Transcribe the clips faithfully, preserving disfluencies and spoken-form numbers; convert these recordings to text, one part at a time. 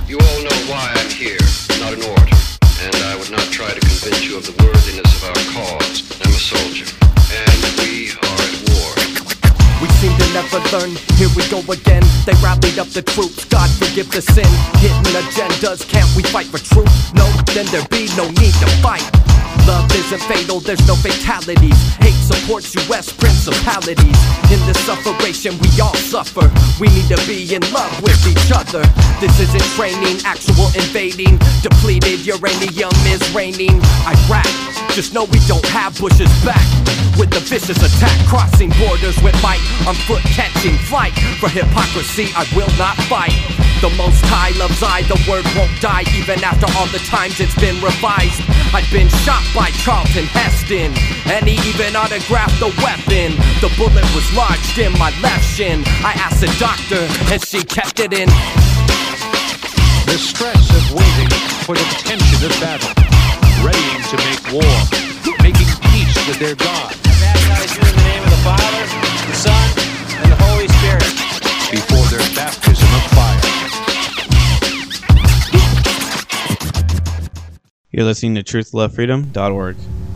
You all know why I'm here, not an orator, and I would not try to convince you of the worthiness of our cause. I'm a soldier, and we are at war. We seem to never learn, here we go again. They rallied up the troops, God forgive the sin. Hidden agendas, can't we fight for truth? No, then there be no need to fight. Love isn't fatal, there's no fatalities. Hate supports U S principalities. In this sufferation we all suffer. We need to be in love with each other. This isn't training, actual invading. Depleted uranium is raining. Iraq, just know we don't have Bush's back. With the vicious attack, crossing borders with might. On foot catching flight. For hypocrisy I will not fight. The Most High loves I, the word won't die. Even after all the times it's been revised. I've been shot by Charlton Heston, and he even autographed the weapon. The bullet was lodged in my left shin. I asked the doctor, and she kept it in. The stress of waiting for the tension of battle, readying to make war, making peace with their God. I baptize you in the name of the Father, the Son, and the Holy Spirit. Before their baptism of fire. You're listening to truth love freedom dot org.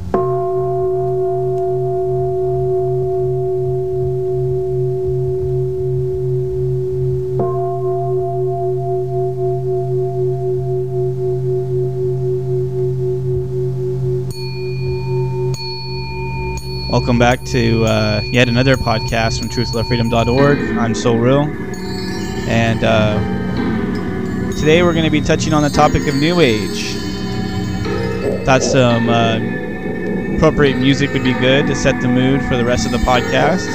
Welcome back to uh, yet another podcast from truth love freedom dot org. I'm Soul Real, and uh, today we're going to be touching on the topic of New Age. Thought some uh, appropriate music would be good to set the mood for the rest of the podcast.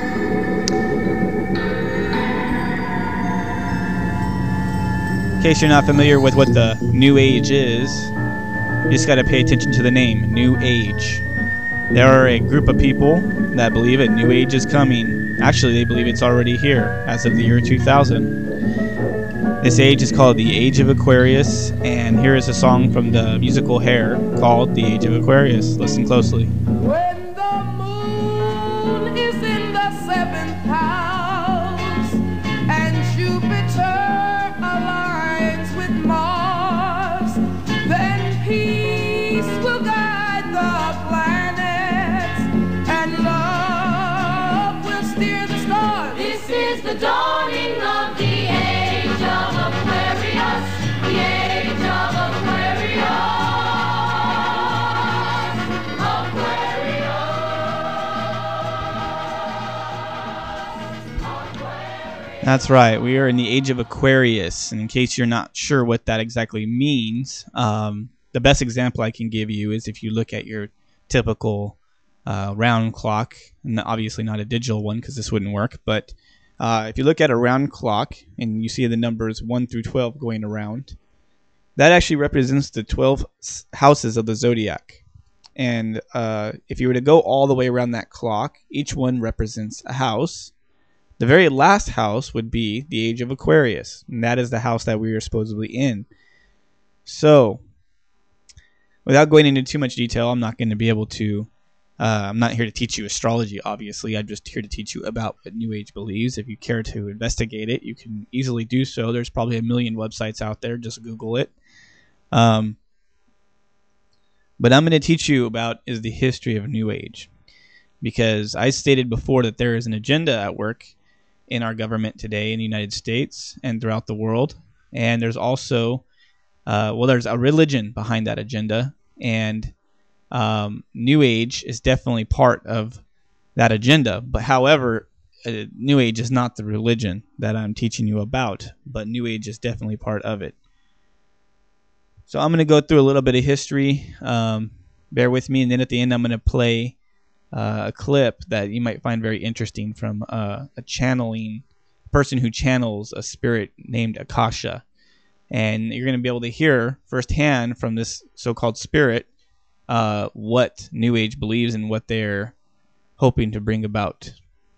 In case you're not familiar with what the New Age is, you just got to pay attention to the name, New Age. There are a group of people that believe a New Age is coming. Actually, they believe it's already here as of the year two thousand. This age is called the Age of Aquarius, and here is a song from the musical Hair called The Age of Aquarius. Listen closely. When the moon is in the seventh house and Jupiter aligns with Mars, then peace will guide the planets and love will steer the stars. This is the dawning of the age of Aquarius, the age of Aquarius, Aquarius. That's right. We are in the Age of Aquarius. And in case you're not sure what that exactly means, um, the best example I can give you is if you look at your typical uh, round clock, and obviously not a digital one because this wouldn't work, but uh, if you look at a round clock and you see the numbers one through twelve going around, that actually represents the twelve houses of the zodiac. And uh, if you were to go all the way around that clock, each one represents a house. The very last house would be the Age of Aquarius, and that is the house that we are supposedly in. So, without going into too much detail, I'm not going to be able to, uh, I'm not here to teach you astrology, obviously. I'm just here to teach you about what New Age believes. If you care to investigate it, you can easily do so. There's probably a million websites out there. Just Google it. Um, but I'm going to teach you about is the history of New Age. Because I stated before that there is an agenda at work in our government today in the United States and throughout the world. And there's also, uh, well, there's a religion behind that agenda. And um, New Age is definitely part of that agenda. But however, uh, New Age is not the religion that I'm teaching you about. But New Age is definitely part of it. So I'm going to go through a little bit of history. Um, bear with me. And then at the end, I'm going to play Uh, a clip that you might find very interesting from uh, a channeling person who channels a spirit named Akasha. And you're going to be able to hear firsthand from this so-called spirit uh, what New Age believes and what they're hoping to bring about.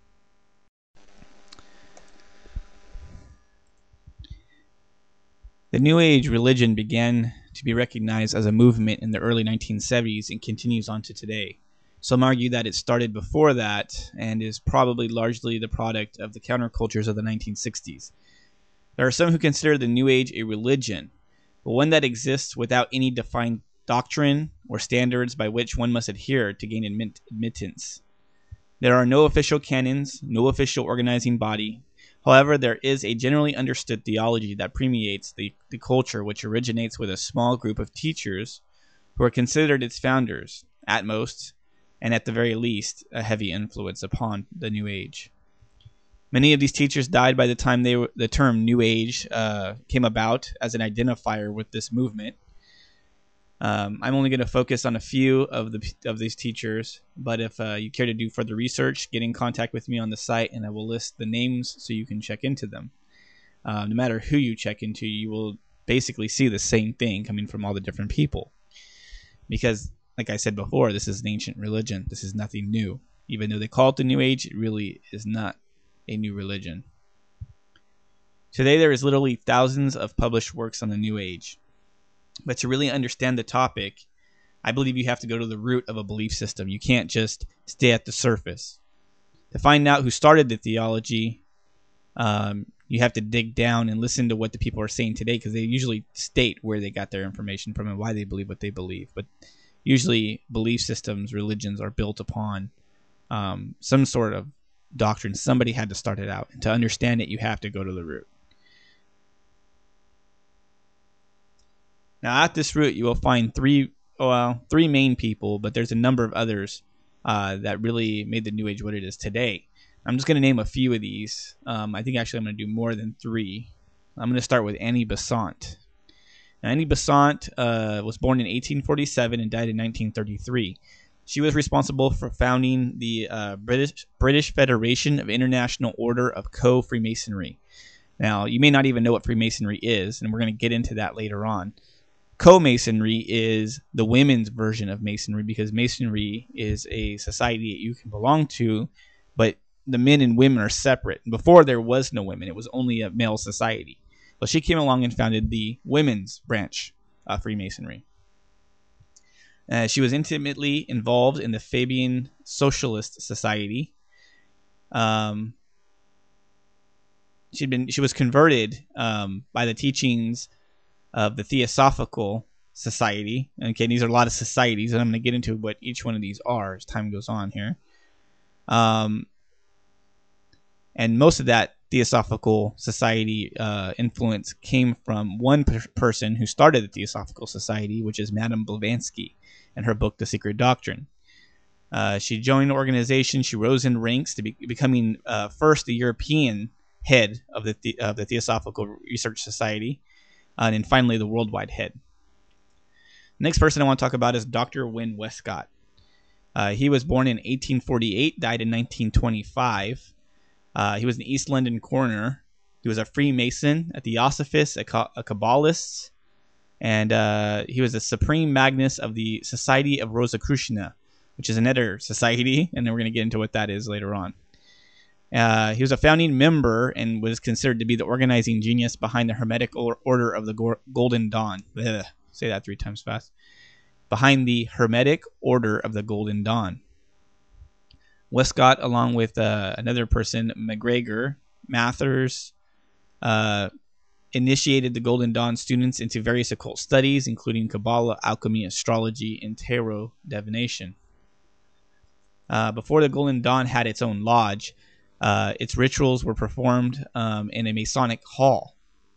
The New Age religion began to be recognized as a movement in the early nineteen seventies and continues on to today. Some argue that it started before that and is probably largely the product of the countercultures of the nineteen sixties. There are some who consider the New Age a religion, but one that exists without any defined doctrine or standards by which one must adhere to gain admit- admittance. There are no official canons, no official organizing body. However, there is a generally understood theology that permeates the, the culture, which originates with a small group of teachers who are considered its founders, at most, and at the very least, a heavy influence upon the New Age. Many of these teachers died by the time they were, the term New Age uh, came about as an identifier with this movement. Um, I'm only going to focus on a few of the of these teachers, but if uh, you care to do further research, get in contact with me on the site, and I will list the names so you can check into them. Uh, no matter who you check into, you will basically see the same thing coming from all the different people. Because, like I said before, this is an ancient religion. This is nothing new. Even though they call it the New Age, it really is not a new religion. Today, there is literally thousands of published works on the New Age. But to really understand the topic, I believe you have to go to the root of a belief system. You can't just stay at the surface. To find out who started the theology, um, you have to dig down and listen to what the people are saying today, because they usually state where they got their information from and why they believe what they believe. But usually belief systems, religions are built upon um, some sort of doctrine. Somebody had to start it out. And to understand it, you have to go to the root. Now, at this root, you will find three, well, three main people, but there's a number of others uh, that really made the New Age what it is today. I'm just going to name a few of these. Um, I think actually I'm going to do more than three. I'm going to start with Annie Besant. Now, Annie Besant uh, was born in eighteen forty-seven and died in nineteen thirty-three. She was responsible for founding the uh, British British Federation of International Order of Co-Freemasonry. Now, you may not even know what Freemasonry is, and we're going to get into that later on. Co-Masonry is the women's version of Masonry, because Masonry is a society that you can belong to, but the men and women are separate. Before, there was no women. It was only a male society. Well, she came along and founded the women's branch of Freemasonry. Uh, she was intimately involved in the Fabian Socialist Society. Um, she'd been she was converted um, by the teachings of the Theosophical Society. Okay, these are a lot of societies, and I'm going to get into what each one of these are as time goes on here. Um, and most of that Theosophical Society uh, influence came from one per- person who started the Theosophical Society, which is Madame Blavatsky, and her book, The Secret Doctrine. Uh, she joined the organization. She rose in ranks to be, becoming uh, first the European head of the, the of the Theosophical Research Society, uh, and then finally the worldwide head. The next person I want to talk about is Doctor Wynne Westcott. Uh, he was born in eighteen forty-eight, died in nineteen twenty-five. Uh, he was an East London coroner. He was a Freemason, a Theosophist, a, Ka- a Kabbalist, and uh, he was a Supreme Magnus of the Society of Rosicrucians, which is another society, and then we're going to get into what that is later on. Uh, he was a founding member and was considered to be the organizing genius behind the Hermetic or- Order of the Go- Golden Dawn. Ugh, say that three times fast. Behind the Hermetic Order of the Golden Dawn. Westcott, along with uh, another person, McGregor Mathers, uh, initiated the Golden Dawn students into various occult studies, including Kabbalah, alchemy, astrology, and tarot divination. Uh, before the Golden Dawn had its own lodge, uh, its rituals were performed um, in a Masonic hall.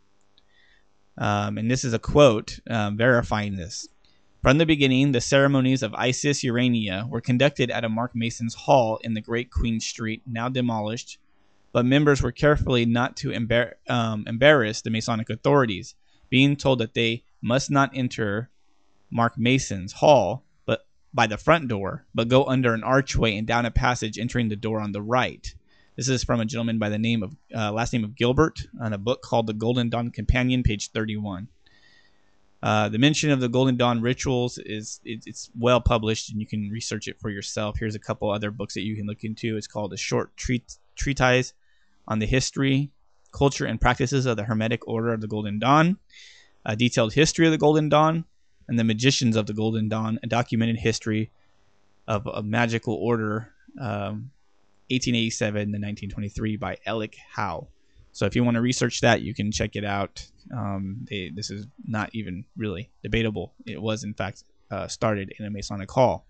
Um, and this is a quote um, verifying this. From the beginning, the ceremonies of Isis Urania were conducted at a Mark Mason's hall in the Great Queen Street, now demolished, but members were carefully not to embar- um, embarrass the Masonic authorities, being told that they must not enter Mark Mason's hall but by the front door, but go under an archway and down a passage, entering the door on the right. This is from a gentleman by the name of uh, last name of Gilbert, on a book called The Golden Dawn Companion, page thirty-one. Uh, the mention of the Golden Dawn rituals is it, it's well published, and you can research it for yourself. Here's a couple other books that you can look into. It's called A Short Treat- Treatise on the History, Culture, and Practices of the Hermetic Order of the Golden Dawn, A Detailed History of the Golden Dawn, and The Magicians of the Golden Dawn, A Documented History of a Magical Order, um, eighteen eighty-seven to nineteen twenty-three, by Alec Howe. So if you want to research that, you can check it out. Um, they, this is not even really debatable. It was, in fact, uh, started in a Masonic hall.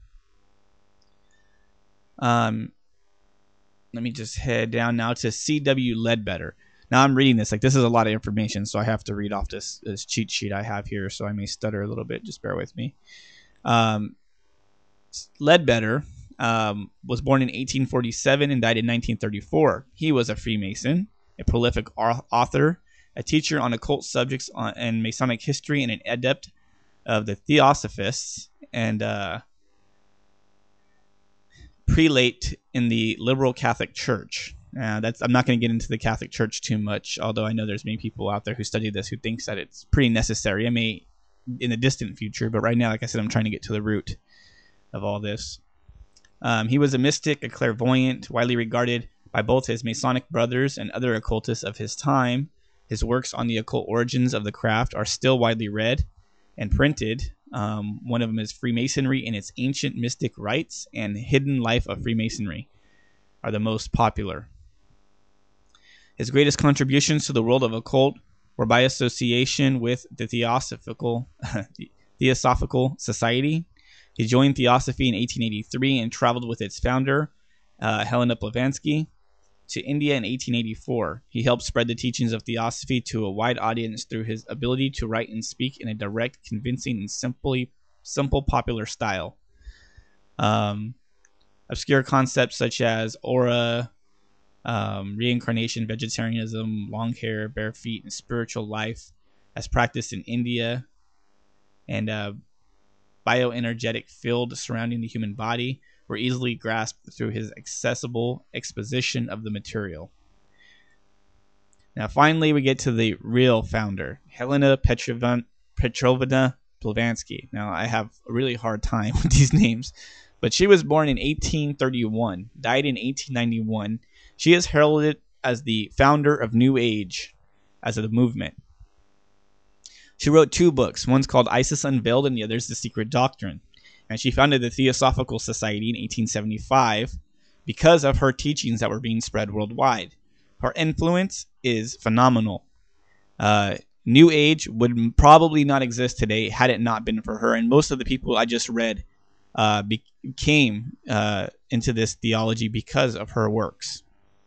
Um, let me just head down now to C W Ledbetter. Now I'm reading this. Like, this is a lot of information, so I have to read off this, this cheat sheet I have here, so I may stutter a little bit. Just bear with me. Um, Ledbetter um, was born in eighteen forty-seven and died in nineteen thirty-four. He was a Freemason, a prolific author, a teacher on occult subjects on, and Masonic history, and an adept of the Theosophists, and uh, prelate in the liberal Catholic Church. Uh, that's I'm not going to get into the Catholic Church too much, although I know there's many people out there who study this who thinks that it's pretty necessary. I may in the distant future, but right now, like I said, I'm trying to get to the root of all this. Um, he was a mystic, a clairvoyant, widely regarded by both his Masonic brothers and other occultists of his time. His works on the occult origins of the craft are still widely read and printed. Um, one of them is Freemasonry and its Ancient Mystic Rites and Hidden Life of Freemasonry are the most popular. His greatest contributions to the world of occult were by association with the Theosophical, Theosophical Society. He joined Theosophy in eighteen eighty-three and traveled with its founder, uh, Helena Blavatsky, to India in eighteen eighty-four. He helped spread the teachings of Theosophy to a wide audience through his ability to write and speak in a direct, convincing, and simply simple popular style. Um, obscure concepts such as aura, um, reincarnation, vegetarianism, long hair, bare feet, and spiritual life, as practiced in India, and uh, bioenergetic field surrounding the human body, were easily grasped through his accessible exposition of the material. Now, finally, we get to the real founder, Helena Petrovna, Petrovna Blavatsky. Now, I have a really hard time with these names, but she was born in eighteen thirty-one, died in eighteen ninety-one. She is heralded as the founder of New Age, as of the movement. She wrote two books. One's called Isis Unveiled, and the other is The Secret Doctrine. And she founded the Theosophical Society in eighteen seventy-five because of her teachings that were being spread worldwide. Her influence is phenomenal. Uh, New Age would probably not exist today had it not been for her. And most of the people I just read uh, be- came uh, into this theology because of her works.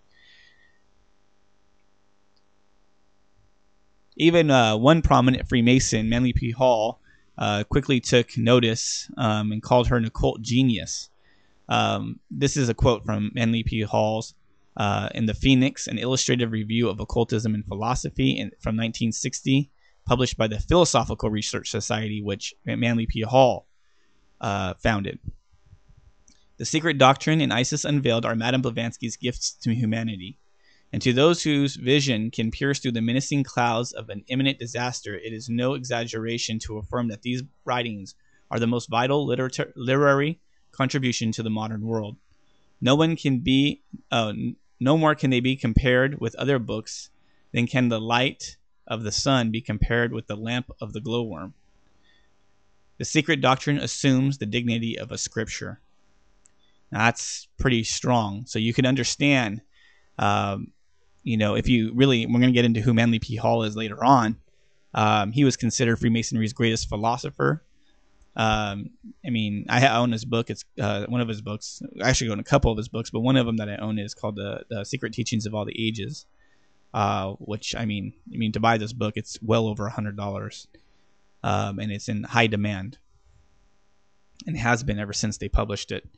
Even uh, one prominent Freemason, Manly P. Hall, uh, quickly took notice um, and called her an occult genius. Um, this is a quote from Manly P. Hall's uh, in the Phoenix, an illustrative review of occultism and philosophy in, from nineteen sixty, published by the Philosophical Research Society, which Manly P. Hall uh, founded. The Secret Doctrine and Isis Unveiled are Madame Blavatsky's gifts to humanity. And to those whose vision can pierce through the menacing clouds of an imminent disaster, it is no exaggeration to affirm that these writings are the most vital liter- literary contribution to the modern world. No one can be, uh, no more can they be compared with other books than can the light of the sun be compared with the lamp of the glowworm. The Secret Doctrine assumes the dignity of a scripture. Now, that's pretty strong. So you can understand. Um, You know, if you really, we're going to get into who Manly P. Hall is later on. Um, he was considered Freemasonry's greatest philosopher. Um, I mean, I own his book. It's uh, one of his books. I actually own a couple of his books, but one of them that I own is called the, the Secret Teachings of All the Ages. Uh, which I mean, I mean to buy this book, it's well over a hundred dollars, um, and it's in high demand, and has been ever since they published it.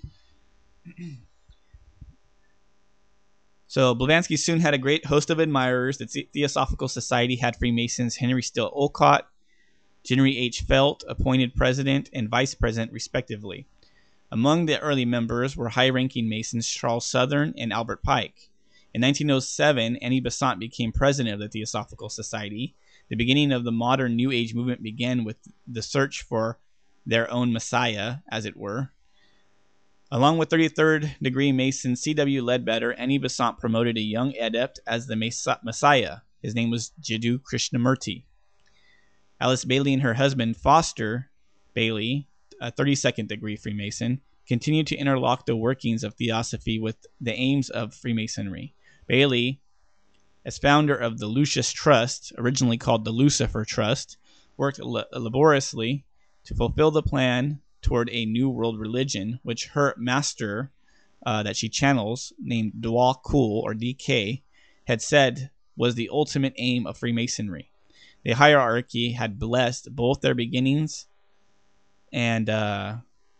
So Blavatsky soon had a great host of admirers. The Theosophical Society had Freemasons Henry Steele Olcott, Henry H. Felt, appointed president and vice president, respectively. Among the early members were high-ranking Masons Charles Southern and Albert Pike. In nineteen oh seven, Annie Besant became president of the Theosophical Society. The beginning of the modern New Age movement began with the search for their own Messiah, as it were. Along with thirty-third degree Mason C W Ledbetter, Annie Besant promoted a young adept as the Messiah. His name was Jiddu Krishnamurti. Alice Bailey and her husband, Foster Bailey, a thirty-second degree Freemason, continued to interlock the workings of Theosophy with the aims of Freemasonry. Bailey as founder of the Lucis Trust, originally called the Lucifer Trust, worked la- laboriously to fulfill the plan toward a new world religion, which her master, uh, that she channels, named Dwa Kul, or D K, had said was the ultimate aim of Freemasonry. The hierarchy had blessed both their beginnings and uh,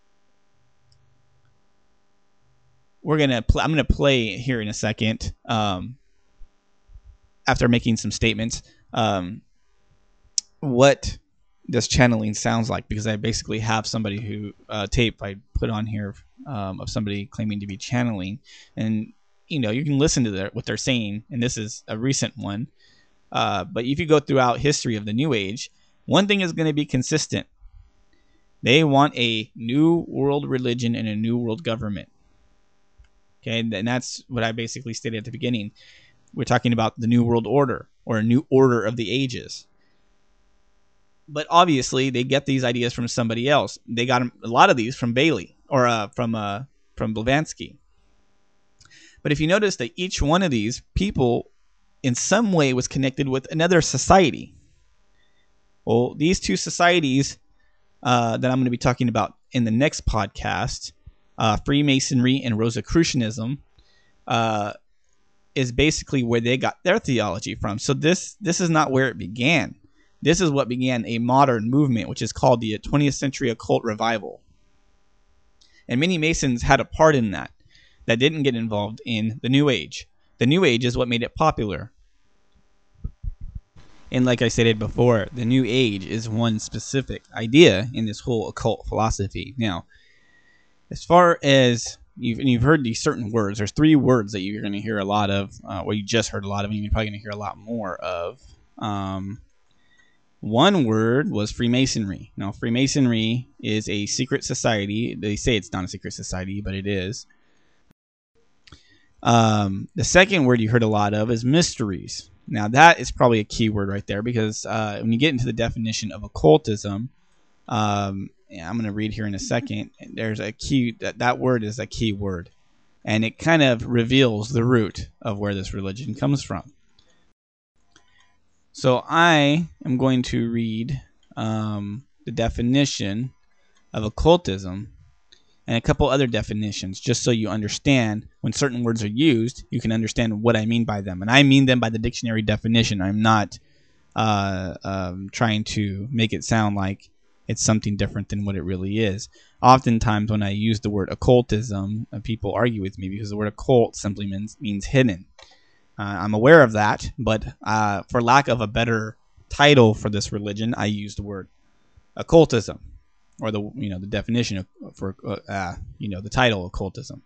we're gonna. Pl- I'm gonna play here in a second. Um, after making some statements, um, what this channeling sounds like, because I basically have somebody who uh, tape I put on here um, of somebody claiming to be channeling, and you know you can listen to their, what they're saying, and this is a recent one. Uh, but if you go throughout history of the New Age, one thing is going to be consistent. They want a new world religion and a new world government. Okay, and that's what I basically stated at the beginning. We're talking about the New World Order, or a new order of the ages. But obviously, they get these ideas from somebody else. They got a lot of these from Bailey, or uh, from uh, from Blavatsky. But if you notice that each one of these people, in some way, was connected with another society. Well, these two societies uh, that I'm going to be talking about in the next podcast, uh, Freemasonry and Rosicrucianism, uh, is basically where they got their theology from. So this this is not where it began. This is what began a modern movement, which is called the twentieth century occult revival. And many Masons had a part in that, that didn't get involved in the New Age. The New Age is what made it popular. And like I stated before, the New Age is one specific idea in this whole occult philosophy. Now, as far as you've, and you've heard these certain words, there's three words that you're going to hear a lot of, uh, well, you just heard a lot of, and you're probably going to hear a lot more of. Um, one word was Freemasonry. Now, Freemasonry is a secret society. They say it's not a secret society, but it is. Um, the second word you heard a lot of is mysteries. Now, that is probably a key word right there, because uh, when you get into the definition of occultism, um, yeah, I'm going to read here in a second. There's a key, that, that word is a key word, and it kind of reveals the root of where this religion comes from. So I am going to read um, the definition of occultism and a couple other definitions, just so you understand when certain words are used, you can understand what I mean by them. And I mean them by the dictionary definition. I'm not uh, um, trying to make it sound like it's something different than what it really is. Oftentimes when I use the word occultism, uh, people argue with me because the word occult simply means, means hidden. Uh, I'm aware of that, but uh, for lack of a better title for this religion, I use the word occultism, or the you know the definition of, for uh, you know the title occultism.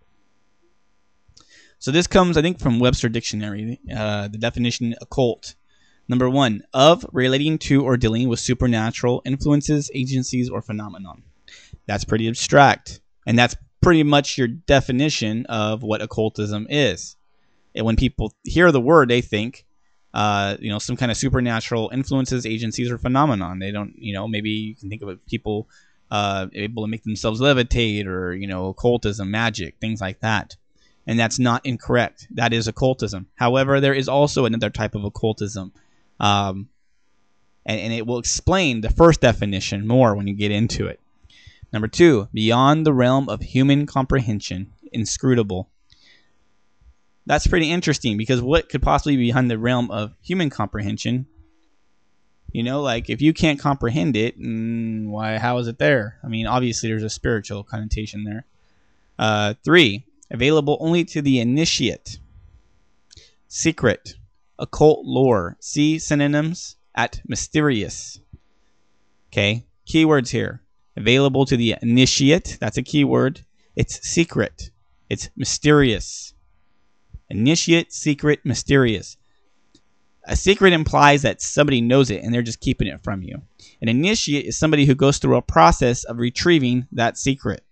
So this comes, I think, from Webster Dictionary. Uh, the definition occult: number one, of relating to or dealing with supernatural influences, agencies, or phenomenon. That's pretty abstract, and that's pretty much your definition of what occultism is. And when people hear the word, they think, uh, you know, some kind of supernatural influences, agencies, or phenomenon. They don't, you know, maybe you can think of it, people uh, able to make themselves levitate, or, you know, occultism, magic, things like that. And that's not incorrect. That is occultism. However, there is also another type of occultism. Um, and, and it will explain the first definition more when you get into it. Number two, beyond the realm of human comprehension, inscrutable. That's pretty interesting, because what could possibly be behind the realm of human comprehension? You know, like if you can't comprehend it, mm, why? How is it there? I mean, obviously there's a spiritual connotation there. Uh, three, available only to the initiate. Secret, occult lore. See synonyms at mysterious. Okay, keywords here. Available to the initiate. That's a keyword. It's secret. It's mysterious. Initiate, secret, mysterious. A secret implies that somebody knows it and they're just keeping it from you. An initiate is somebody who goes through a process of retrieving that secret.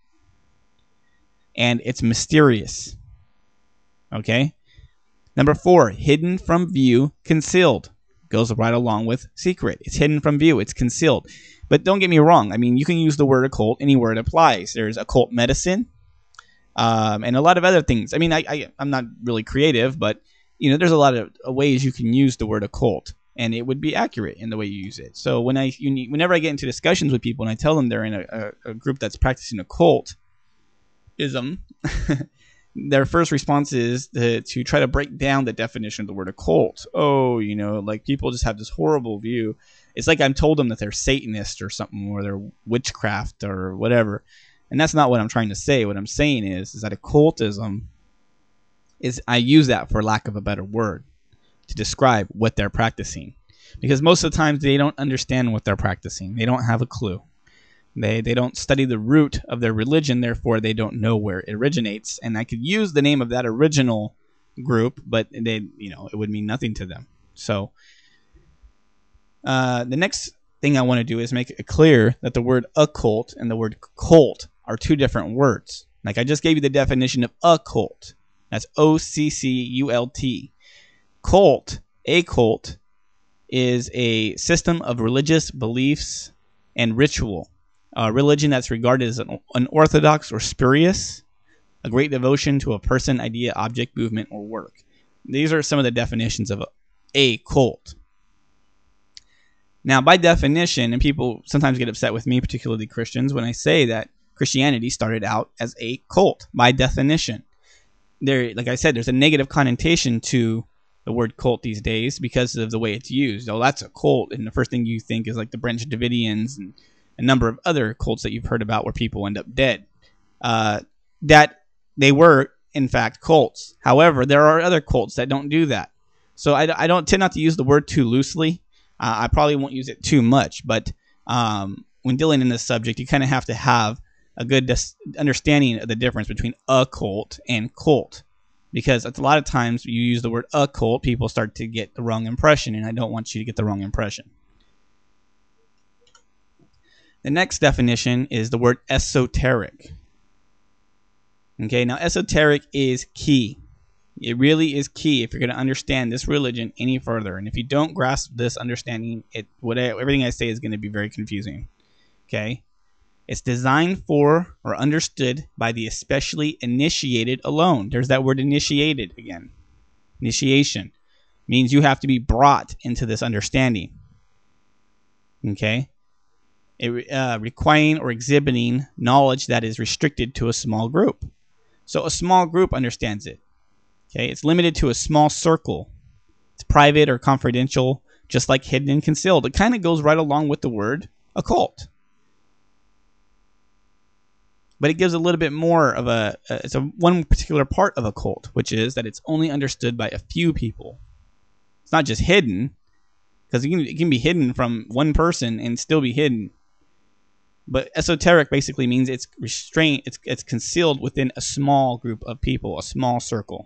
And it's mysterious. Okay? Number four, hidden from view, concealed. Goes right along with secret. It's hidden from view. It's concealed. But don't get me wrong. I mean, you can use the word occult anywhere it applies. There's occult medicine. Um, and a lot of other things. I mean, I, I, I'm not really creative, but you know, there's a lot of ways you can use the word occult, and it would be accurate in the way you use it. So when I, you need, whenever I get into discussions with people and I tell them they're in a, a, a group that's practicing occultism, their first response is to, to try to break down the definition of the word occult. Oh, you know, like people just have this horrible view. It's like I'm told them that they're Satanists or something, or they're witchcraft or whatever. And that's not what I'm trying to say. What I'm saying is, is that occultism is, I use that for lack of a better word, to describe what they're practicing. Because most of the times they don't understand what they're practicing. They don't have a clue. They they don't study the root of their religion, therefore they don't know where it originates. And I could use the name of that original group, but they, you know, it would mean nothing to them. So uh, the next thing I want to do is make it clear that the word occult and the word cult are two different words. Like I just gave you the definition of occult. That's O C C U L T. Cult, a cult, is a system of religious beliefs and ritual. A religion that's regarded as an unorthodox or spurious, a great devotion to a person, idea, object, movement, or work. These are some of the definitions of a, a cult. Now, by definition, and people sometimes get upset with me, particularly Christians, when I say that Christianity started out as a cult, by definition. There, like I said, there's a negative connotation to the word cult these days because of the way it's used. Oh, that's a cult, and the first thing you think is like the Branch Davidians and a number of other cults that you've heard about where people end up dead. Uh, that they were, in fact, cults. However, there are other cults that don't do that. So I, I don't tend not to use the word too loosely. Uh, I probably won't use it too much, but um, when dealing in this subject, you kind of have to have a good dis- understanding of the difference between a cult and cult. Because a lot of times you use the word occult, people start to get the wrong impression, and I don't want you to get the wrong impression. The next definition is the word esoteric. Okay, now esoteric is key. It really is key if you're going to understand this religion any further. And if you don't grasp this understanding, it whatever, everything I say is going to be very confusing. Okay? It's designed for or understood by the especially initiated alone. There's that word initiated again. Initiation means you have to be brought into this understanding. Okay? It, uh, requiring or exhibiting knowledge that is restricted to a small group. So a small group understands it. Okay? It's limited to a small circle. It's private or confidential, just like hidden and concealed. It kind of goes right along with the word occult. But it gives a little bit more of a, uh, it's a one particular part of a cult, which is that it's only understood by a few people. It's not just hidden, because it can, it can be hidden from one person and still be hidden. But esoteric basically means it's restrained, it's it's concealed within a small group of people, a small circle.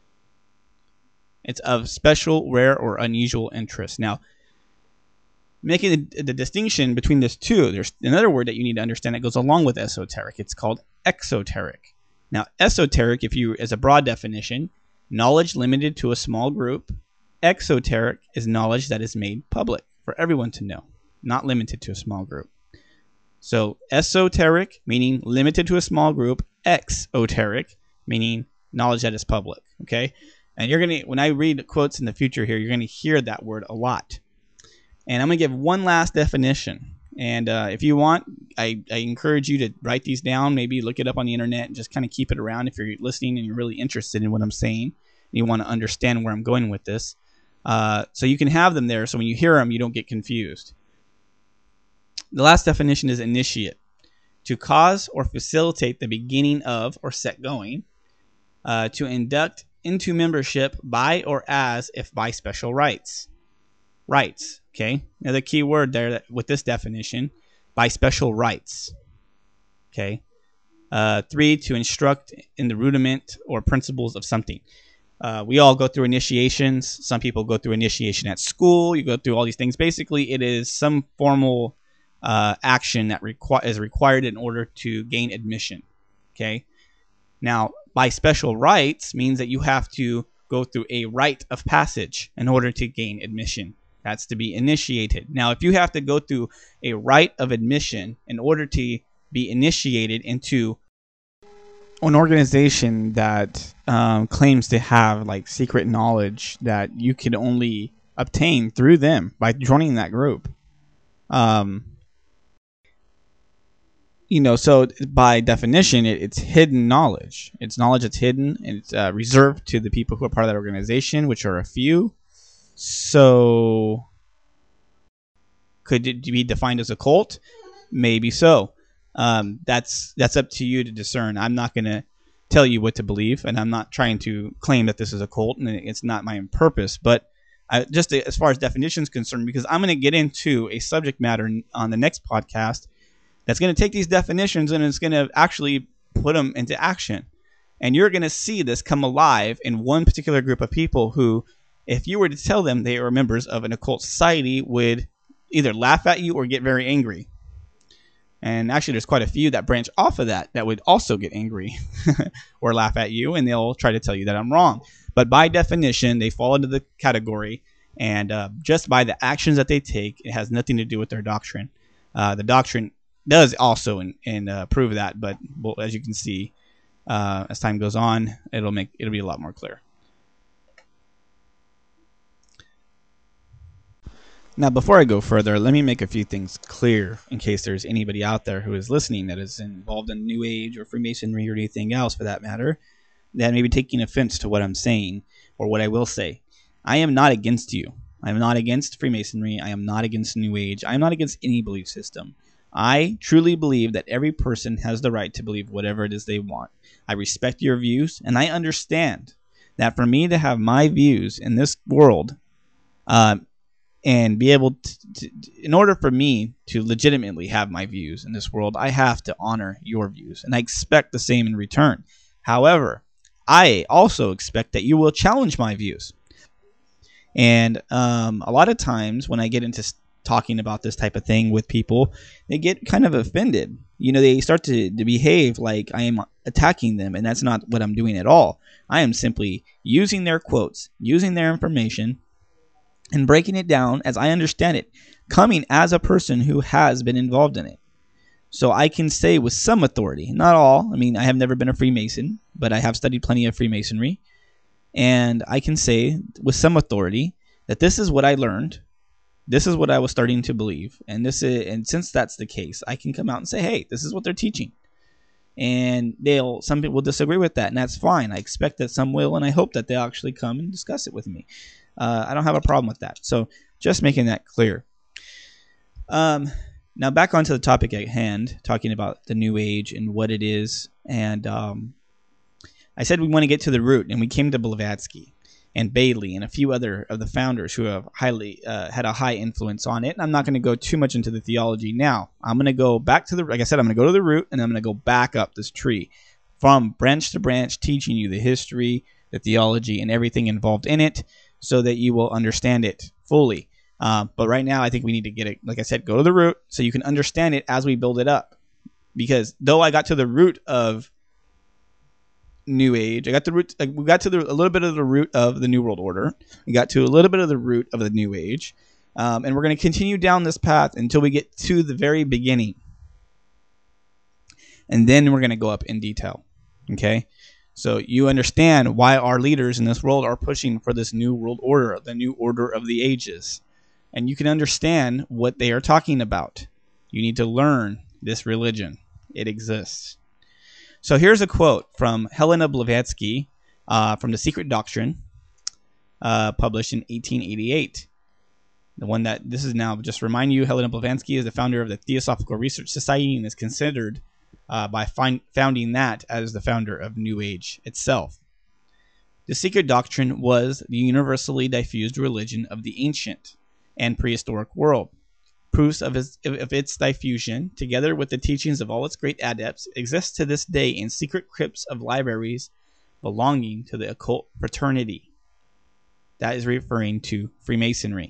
It's of special, rare, or unusual interest. Now, making the, the distinction between these two, there's another word that you need to understand that goes along with esoteric. It's called exoteric. Now, esoteric, if you, as a broad definition, knowledge limited to a small group. Exoteric is knowledge that is made public for everyone to know, not limited to a small group. So, esoteric, meaning limited to a small group. Exoteric, meaning knowledge that is public. Okay? And you're going to, when I read quotes in the future here, you're going to hear that word a lot. And I'm going to give one last definition. And uh, if you want, I, I encourage you to write these down, maybe look it up on the internet and just kind of keep it around if you're listening and you're really interested in what I'm saying and you want to understand where I'm going with this. Uh, so you can have them there so when you hear them, you don't get confused. The last definition is initiate. To cause or facilitate the beginning of or set going. Uh, to induct into membership by or as if by special rights. Rights. Okay, now the key word there that, with this definition, by special rights. Okay, uh, three, to instruct in the rudiment or principles of something. Uh, we all go through initiations. Some people go through initiation at school. You go through all these things. Basically, it is some formal uh, action that requ- is required in order to gain admission. Okay, now by special rights means that you have to go through a rite of passage in order to gain admission. That's to be initiated. Now, if you have to go through a rite of admission in order to be initiated into an organization that um, claims to have like secret knowledge that you can only obtain through them by joining that group. Um, you know, so by definition, it, it's hidden knowledge. It's knowledge that's hidden, and it's uh, reserved to the people who are part of that organization, which are a few. So, could it be defined as a cult? Maybe so. Um, that's that's up to you to discern. I'm not going to tell you what to believe, and I'm not trying to claim that this is a cult, and it's not my purpose. But I, just as far as definitions concerned, because I'm going to get into a subject matter on the next podcast that's going to take these definitions and it's going to actually put them into action. And you're going to see this come alive in one particular group of people who, if you were to tell them they are members of an occult society, would either laugh at you or get very angry. And actually, there's quite a few that branch off of that that would also get angry or laugh at you, and they'll try to tell you that I'm wrong. But by definition, they fall into the category, and uh, just by the actions that they take, it has nothing to do with their doctrine. Uh, the doctrine does also in, in, uh, prove that, but well, as you can see, uh, as time goes on, it'll make it'll be a lot more clear. Now, before I go further, let me make a few things clear in case there's anybody out there who is listening that is involved in New Age or Freemasonry or anything else for that matter that may be taking offense to what I'm saying or what I will say. I am not against you. I am not against Freemasonry. I am not against New Age. I am not against any belief system. I truly believe that every person has the right to believe whatever it is they want. I respect your views, and I understand that for me to have my views in this world, uh, and be able to, to, in order for me to legitimately have my views in this world, I have to honor your views, and I expect the same in return. However, I also expect that you will challenge my views. And um, a lot of times when I get into talking about this type of thing with people, they get kind of offended. You know, they start to, to behave like I am attacking them, and that's not what I'm doing at all. I am simply using their quotes, using their information, and breaking it down as I understand it, coming as a person who has been involved in it. So I can say with some authority, not all, I mean, I have never been a Freemason, but I have studied plenty of Freemasonry, and I can say with some authority that this is what I learned, this is what I was starting to believe, and this is, and since that's the case, I can come out and say, hey, this is what they're teaching. And they'll, some people will disagree with that, and that's fine. I expect that some will, and I hope that they'll actually come and discuss it with me. Uh, I don't have a problem with that. So just making that clear. Um, now back onto the topic at hand, talking about the New Age and what it is. And um, I said we want to get to the root, and we came to Blavatsky and Bailey and a few other of the founders who have highly uh, had a high influence on it. And I'm not going to go too much into the theology now. I'm going to go back to the, like I said, I'm going to go to the root, and I'm going to go back up this tree from branch to branch, teaching you the history, the theology, and everything involved in it, so that you will understand it fully. Uh, but right now, I think we need to get it, like I said, go to the root so you can understand it as we build it up. Because though I got to the root of New Age, I got the root, like we got to the, a little bit of the root of the New World Order. We got to a little bit of the root of the New Age. Um, and we're going to continue down this path until we get to the very beginning. And then we're going to go up in detail. Okay? So you understand why our leaders in this world are pushing for this new world order, the new order of the ages. And you can understand what they are talking about. You need to learn this religion. It exists. So here's a quote from Helena Blavatsky uh, from The Secret Doctrine, uh, published in eighteen eighty-eight. The one that, this is now, just remind you, Helena Blavatsky is the founder of the Theosophical Research Society and is considered Uh, by find, founding that as the founder of New Age itself. The Secret Doctrine was the universally diffused religion of the ancient and prehistoric world. Proofs of its, of its diffusion, together with the teachings of all its great adepts, exist to this day in secret crypts of libraries belonging to the occult fraternity. That is referring to Freemasonry.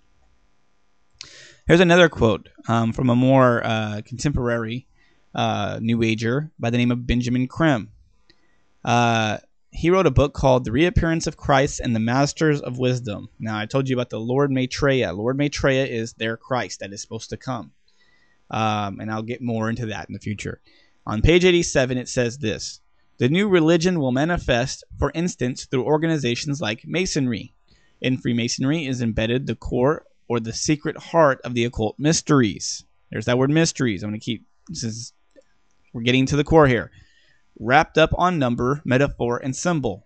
Here's another quote um, from a more uh, contemporary Uh, New Ager by the name of Benjamin Creme. Uh, he wrote a book called The Reappearance of Christ and the Masters of Wisdom. Now, I told you about the Lord Maitreya. Lord Maitreya is their Christ that is supposed to come. Um, and I'll get more into that in the future. On page eighty-seven, it says this: The new religion will manifest, for instance, through organizations like Masonry. In Freemasonry is embedded the core or the secret heart of the occult mysteries. There's that word mysteries. I'm going to keep, this is, we're getting to the core here. Wrapped up on number, metaphor, and symbol.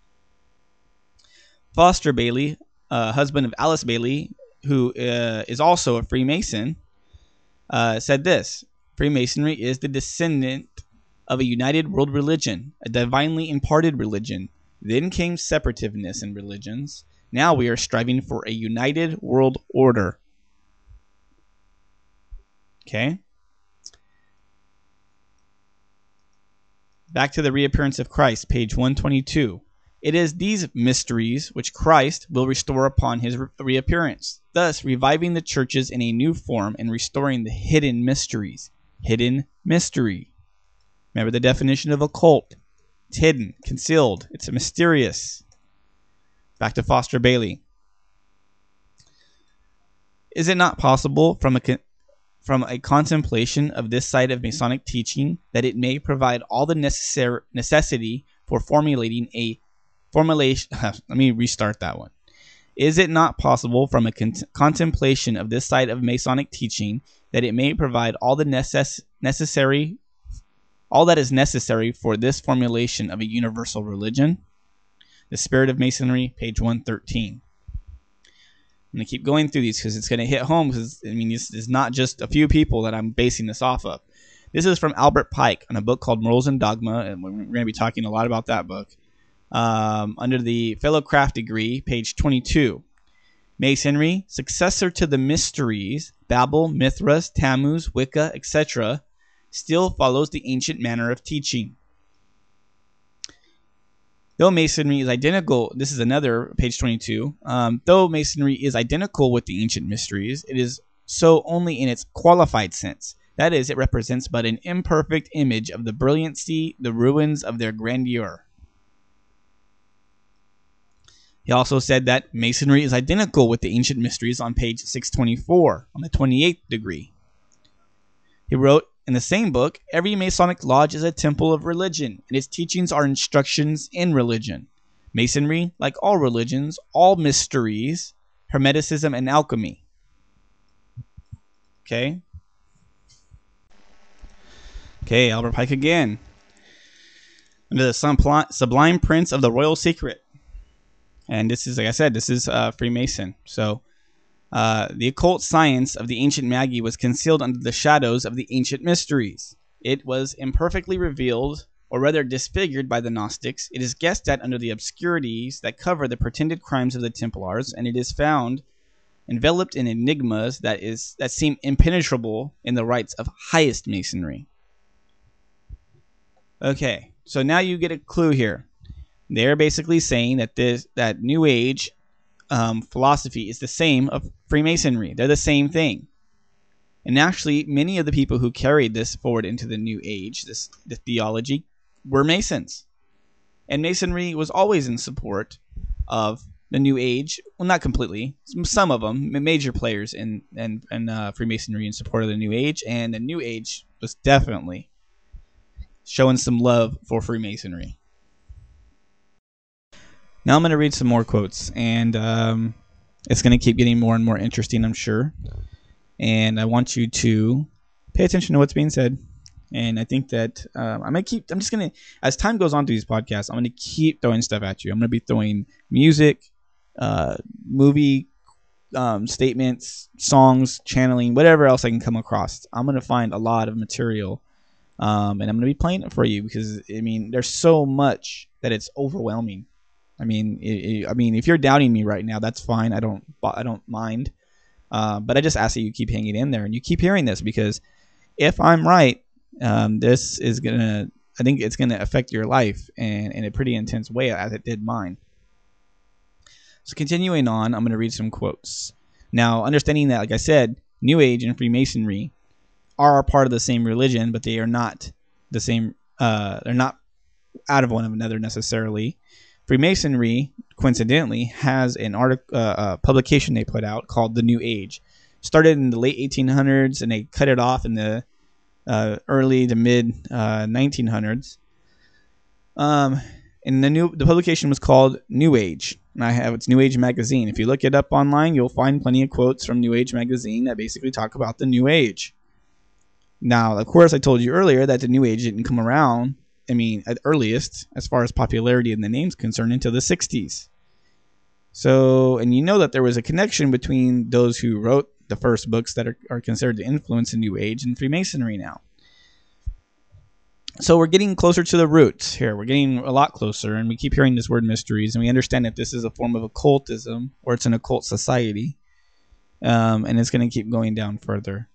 Foster Bailey, uh, husband of Alice Bailey, who uh, is also a Freemason, uh, said this: Freemasonry is the descendant of a united world religion, a divinely imparted religion. Then came separativeness in religions. Now we are striving for a united world order. Okay. Back to the reappearance of Christ, page one twenty-two. It is these mysteries which Christ will restore upon his re- reappearance, thus reviving the churches in a new form and restoring the hidden mysteries. Hidden mystery. Remember the definition of occult. It's hidden, concealed. It's mysterious. Back to Foster Bailey. Is it not possible from a con- from a contemplation of this side of Masonic teaching that it may provide all the necessary necessity for formulating a formulation? Let me restart that one. Is it not possible from a con- contemplation of this side of Masonic teaching that it may provide all the necess- necessary all that is necessary for this formulation of a universal religion? The Spirit of Masonry, page one thirteen. I'm going to keep going through these because it's going to hit home, because, I mean, this is not just a few people that I'm basing this off of. This is from Albert Pike on a book called Morals and Dogma, and we're going to be talking a lot about that book. Um, under the Fellowcraft degree, page twenty-two. Masonry, successor to the mysteries, Babel, Mithras, Tammuz, Wicca, et cetera, still follows the ancient manner of teaching. Though Masonry is identical, this is another, page twenty-two, um, though Masonry is identical with the ancient mysteries, it is so only in its qualified sense. That is, it represents but an imperfect image of the brilliancy, the ruins of their grandeur. He also said that Masonry is identical with the ancient mysteries on page six twenty-four, on the twenty-eighth degree. He wrote, in the same book, every Masonic lodge is a temple of religion, and its teachings are instructions in religion. Masonry, like all religions, all mysteries, Hermeticism, and alchemy. Okay? Okay, Albert Pike again. Under the Sublime Prince of the Royal Secret. And this is, like I said, this is uh, Freemason. So, Uh, the occult science of the ancient Magi was concealed under the shadows of the ancient mysteries. It was imperfectly revealed, or rather disfigured by the Gnostics. It is guessed at under the obscurities that cover the pretended crimes of the Templars, and it is found enveloped in enigmas that is that seem impenetrable in the rites of highest Masonry. Okay, so now you get a clue here. They're basically saying that this that New Age Um, philosophy is the same of Freemasonry. They're the same thing. And actually, many of the people who carried this forward into the New Age, this the theology, were Masons. And Masonry was always in support of the New Age. Well, not completely. Some of them, major players in, in, in uh, Freemasonry in support of the New Age. And the New Age was definitely showing some love for Freemasonry. Now I'm going to read some more quotes, and um, it's going to keep getting more and more interesting, I'm sure. And I want you to pay attention to what's being said. And I think that um, I'm going to keep, I'm just going to, as time goes on through these podcasts, I'm going to keep throwing stuff at you. I'm going to be throwing music, uh, movie um, statements, songs, channeling, whatever else I can come across. I'm going to find a lot of material, um, and I'm going to be playing it for you because, I mean, there's so much that it's overwhelming. I mean, it, it, I mean, if you're doubting me right now, that's fine. I don't, I don't mind. Uh, but I just ask that you keep hanging in there and you keep hearing this, because if I'm right, um, this is gonna, I think it's gonna affect your life in, in a pretty intense way, as it did mine. So continuing on, I'm gonna read some quotes. Now, understanding that, like I said, New Age and Freemasonry are part of the same religion, but they are not the same. Uh, they're not out of one another necessarily. Freemasonry, coincidentally, has an article, uh, uh, publication they put out called The New Age. Started in the late eighteen hundreds, and they cut it off in the uh, early to mid uh, nineteen hundreds. Um, and the new the publication was called New Age. And I have it's New Age magazine. If you look it up online, you'll find plenty of quotes from New Age magazine that basically talk about the New Age. Now, of course, I told you earlier that the New Age didn't come around, I mean, at earliest, as far as popularity and the name's concerned, until the sixties. So, and you know that there was a connection between those who wrote the first books that are, are considered to influence the New Age and Freemasonry now. So we're getting closer to the roots here. We're getting a lot closer, and we keep hearing this word mysteries, and we understand that this is a form of occultism, or it's an occult society, um, and it's going to keep going down further.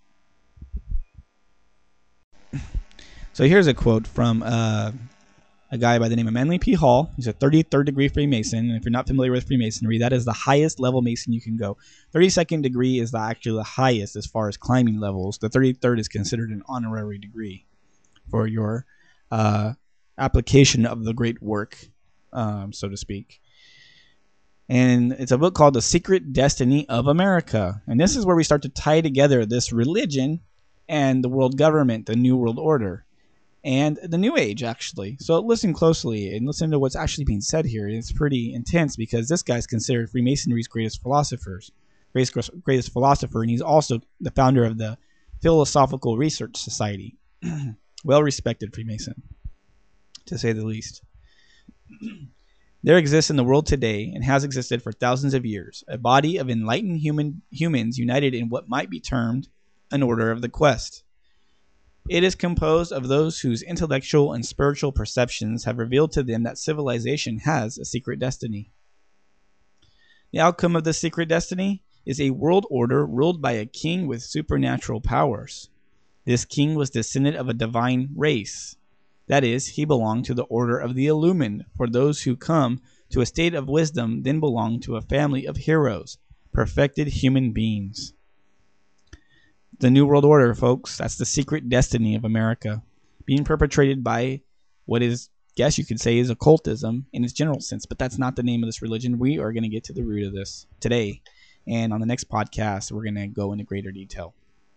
So here's a quote from uh, a guy by the name of Manly P. Hall. He's a thirty-third degree Freemason, and if you're not familiar with Freemasonry, that is the highest level Mason you can go. thirty-second degree is the, actually the highest as far as climbing levels. The thirty-third is considered an honorary degree for your uh, application of the great work, um, so to speak. And it's a book called The Secret Destiny of America. And this is where we start to tie together this religion and the world government, the New World Order, and the New Age, actually. So listen closely and listen to what's actually being said here. It's pretty intense because this guy's considered Freemasonry's greatest philosophers, greatest, greatest philosopher, and he's also the founder of the Philosophical Research Society. Well-respected Freemason, to say the least. There exists in the world today, and has existed for thousands of years, a body of enlightened human humans united in what might be termed an order of the quest. It is composed of those whose intellectual and spiritual perceptions have revealed to them that civilization has a secret destiny. The outcome of this secret destiny is a world order ruled by a king with supernatural powers. This king was descendant of a divine race. That is, he belonged to the order of the Illumined, for those who come to a state of wisdom then belong to a family of heroes, perfected human beings. The New World Order, folks, that's the secret destiny of America, being perpetrated by what is, guess you could say, is occultism in its general sense, but that's not the name of this religion. We are going to get to the root of this today, and on the next podcast, we're going to go into greater detail.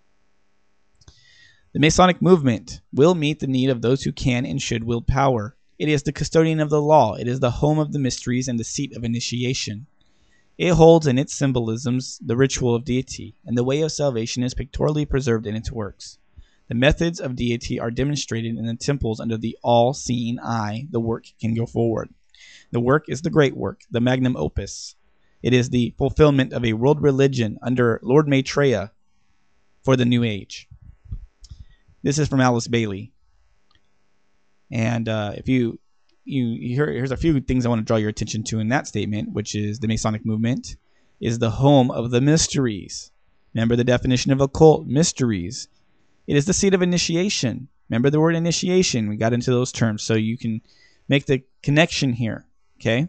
The Masonic movement will meet the need of those who can and should wield power. It is the custodian of the law. It is the home of the mysteries and the seat of initiation. It holds in its symbolisms the ritual of deity, and the way of salvation is pictorially preserved in its works. The methods of deity are demonstrated in the temples under the all-seeing eye. The work can go forward. The work is the great work, the magnum opus. It is the fulfillment of a world religion under Lord Maitreya for the New Age. This is from Alice Bailey. And uh, if you, you, you hear, here's a few things I want to draw your attention to in that statement, which is the Masonic movement is the home of the mysteries. Remember the definition of occult, mysteries. It is the seat of initiation. Remember the word initiation. We got into those terms so you can make the connection here. Okay.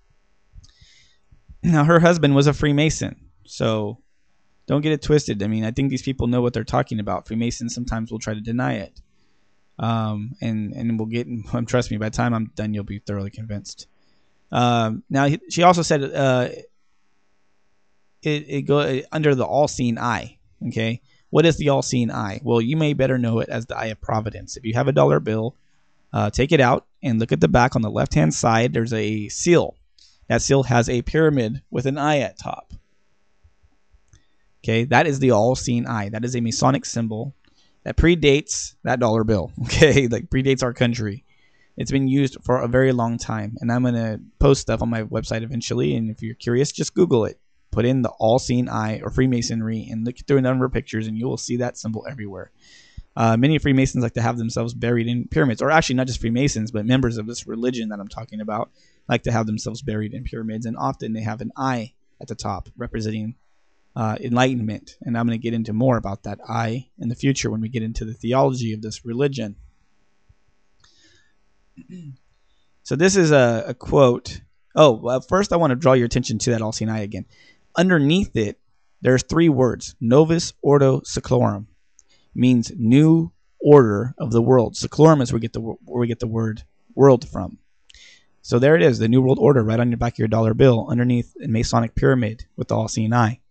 Now her husband was a Freemason, so don't get it twisted. I mean, I think these people know what they're talking about. Freemasons sometimes will try to deny it. Um, and, and we'll get, trust me, by the time I'm done, you'll be thoroughly convinced. Um, now, she also said uh, it, it go under the all-seeing eye. Okay. What is the all-seeing eye? Well, you may better know it as the eye of providence. If you have a dollar bill, uh, take it out and look at the back on the left-hand side. There's a seal. That seal has a pyramid with an eye at top. Okay, that is the all-seeing eye. That is a Masonic symbol that predates that dollar bill. Okay, like predates our country. It's been used for a very long time, and I'm gonna post stuff on my website eventually. And if you're curious, just Google it. Put in the all-seeing eye or Freemasonry and look through a number of pictures, and you will see that symbol everywhere. Uh, many Freemasons like to have themselves buried in pyramids, or actually not just Freemasons, but members of this religion that I'm talking about like to have themselves buried in pyramids, and often they have an eye at the top representing Uh, enlightenment, and I'm going to get into more about that eye in the future when we get into the theology of this religion. So this is a, a quote. Oh, well, first I want to draw your attention to that all-seeing eye again. Underneath it, there's three words. Novus Ordo Seclorum means new order of the world. Seclorum is where we get the where we get the word world from. So there it is, the New World Order, right on your back of your dollar bill, underneath a Masonic pyramid with the all-seeing eye.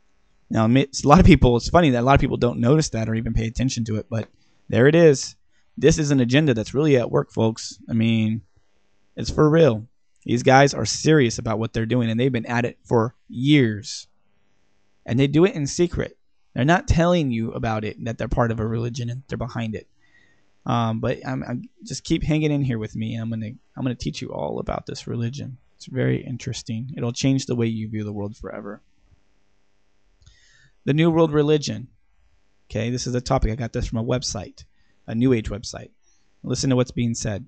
Now, a lot of people, it's funny that a lot of people don't notice that or even pay attention to it, but there it is. This is an agenda that's really at work, folks. I mean, it's for real. These guys are serious about what they're doing, and they've been at it for years. And they do it in secret. They're not telling you about it, that they're part of a religion and they're behind it. Um, but I'm, I'm just keep hanging in here with me, and I'm gonna I'm gonna teach you all about this religion. It's very interesting. It'll change the way you view the world forever. The New World Religion. Okay, this is a topic. I got this from a website, a New Age website. Listen to what's being said.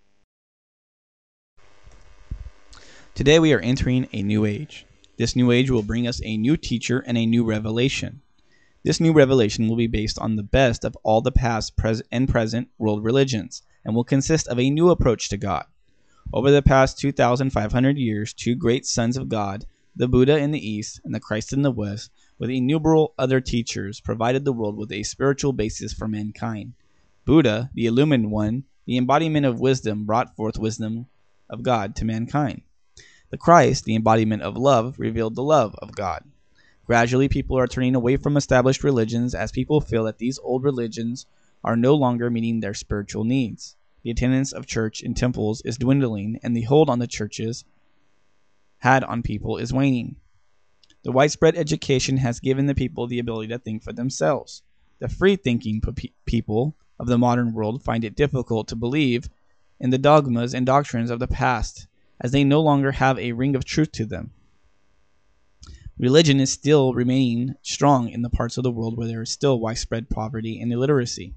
Today we are entering a new age. This new age will bring us a new teacher and a new revelation. This new revelation will be based on the best of all the past pres- and present world religions, and will consist of a new approach to God. Over the past two thousand five hundred years, two great sons of God, the Buddha in the East and the Christ in the West, with innumerable other teachers, provided the world with a spiritual basis for mankind. Buddha, the illumined one, the embodiment of wisdom, brought forth wisdom of God to mankind. The Christ, the embodiment of love, revealed the love of God. Gradually, people are turning away from established religions as people feel that these old religions are no longer meeting their spiritual needs. The attendance of church and temples is dwindling, and the hold on the churches had on people is waning. The widespread education has given the people the ability to think for themselves. The free-thinking pe- people of the modern world find it difficult to believe in the dogmas and doctrines of the past, as they no longer have a ring of truth to them. Religion is still remaining strong in the parts of the world where there is still widespread poverty and illiteracy.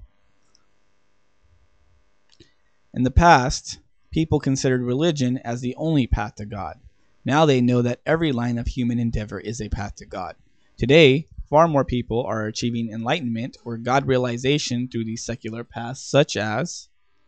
In the past, people considered religion as the only path to God. Now they know that every line of human endeavor is a path to God. Today, far more people are achieving enlightenment or God realization through these secular paths, such as